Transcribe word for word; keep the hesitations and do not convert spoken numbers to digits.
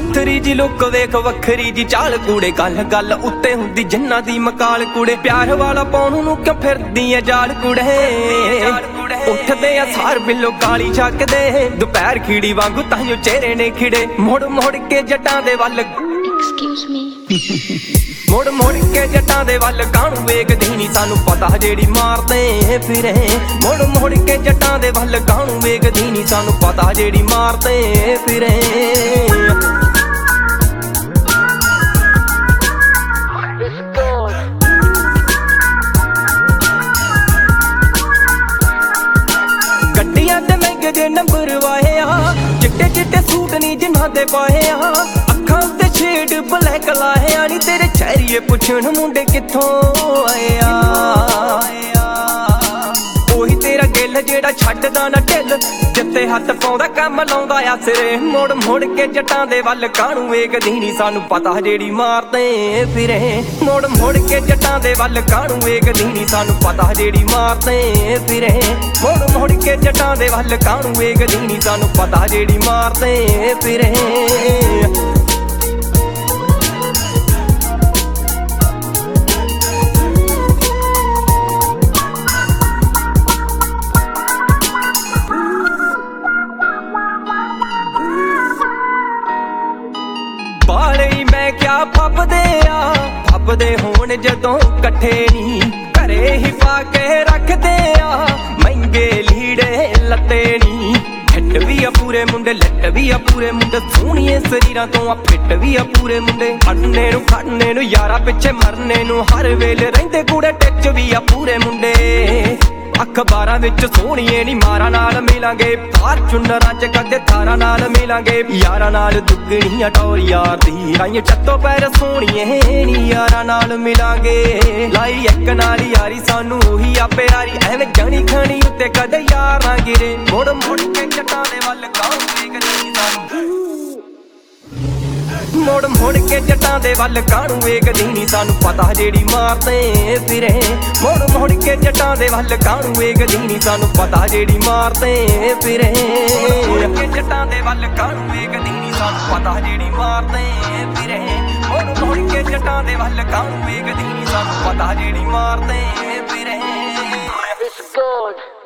पत्थरी जी लुक वेख वखरी जी चाल कूड़े गल गल उत्ते हुंदी जिन्ना दी मकाल कूड़े प्यार वाला पाउण नूं क्यों फिरदी ऐ जाल कूड़े उठदे आ सार बिल्लो गाली छकदे दोपहर खीड़ी वांगू ताइयों चेहरे ने खिड़े मुड़ मुड़ के जटां दे वल एक्सक्यूज मी मुड़ मुड़ के जटां दे वल कानू वेखदी नी सानू पता जेड़ी मारदे फिरे मुड़ मुड़ के जटां दे वल कानू वेखदी नी सानू पता जेड़ी मारदे फिरे गड्डियां ते महंगे जे नंबर वाए आ चिट्टे चिट्टे सूट नी जिन्हां दे पाए आ अखां ते शेड ब्लैक लाए आ नी तेरे चेहरिए पुछण मुंडे कित्थों आए आ ओही तेरा गिल जेड़ा छड्डदा ना ढिल जित्ते हत्थ पाउंदा कम लाउंदा आ सिरे मुड़ मुड़ के जटां दे वल कानू वेखदी नी सानू पता जेड़ी मारदे फिरे मुड़ मुड़ के जटां दे वल कानू वेखदी नी सानू पता जेड़ी मारदे फिरे मुड़ मुड़ के जटां दे वल कानू वेखदी नी सानू पता जेड़ी मारदे फिरे बाले मैं क्या फपदे आ फपदे होण जदों कट्ठे नी घरे ही पा के रखदे आ महंगे लीड़े लत्ते नी झट भी आ पूरे मुंडे लट भी आ पूरे मुंडे सोहणिए शरीरां तो आ फिट भी आ पूरे मुंडे अड़ने नू खड़ने नू यारा पिछे मरने नू हर वेले रहिंदे कूड़े टिच भी आ पूरे मुंडे अखबारां विच सोहणिए नी मारा नाल मिलांगे फार्चूनरां च कदे थारां नाल मिलांगे यारां नाल दुगणियां टौर यार दी राई चत्तो पैर सोहणिए नी यारां नाल मिलांगे लाई इक नाल यारी सानू ओही आ प्यारी एवें जणी खणी उत्ते कदे यारां गिरे मुड़ मुड़ के जटां दे वल कानू वेखदी सानू मुड़ मुड़ के जटां दे वल कानू वेखदी नी सानू पता जेड़ी मारदे फिरे मुड़ मुड़ के जटां दे वल कानू वेखदी नी सानू पता जेड़ी मारदे फिरे मुड़ के जटां दे वल कानू वेखदी नी सानू पता जेड़ी मारदे फिरे मुड़ मुड़ के जटां दे वल कानू वेखदी नी सानू पता जेड़ी मारदे फिरे।